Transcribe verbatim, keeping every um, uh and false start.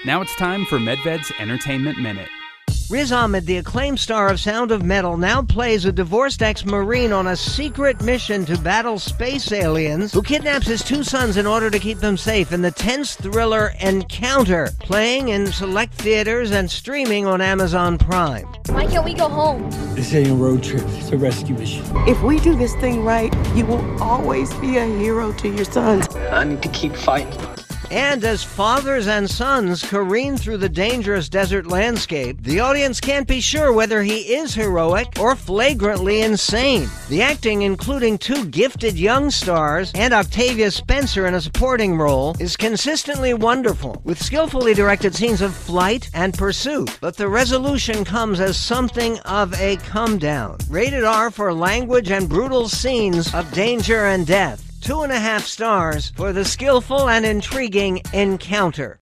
Now it's time for Medved's Entertainment Minute. Riz Ahmed, the acclaimed star of Sound of Metal, now plays a divorced ex-Marine on a secret mission to battle space aliens who kidnaps his two sons in order to keep them safe in the tense thriller Encounter, playing in select theaters and streaming on Amazon Prime. Why can't we go home? This ain't a road trip, it's a rescue mission. If we do this thing right, you will always be a hero to your sons. I need to keep fighting. And as fathers and sons careen through the dangerous desert landscape, the audience can't be sure whether he is heroic or flagrantly insane. The acting, including two gifted young stars and Octavia Spencer in a supporting role, is consistently wonderful, with skillfully directed scenes of flight and pursuit. But the resolution comes as something of a come-down. Rated R for language and brutal scenes of danger and death. Two and a half stars for the skillful and intriguing Encounter.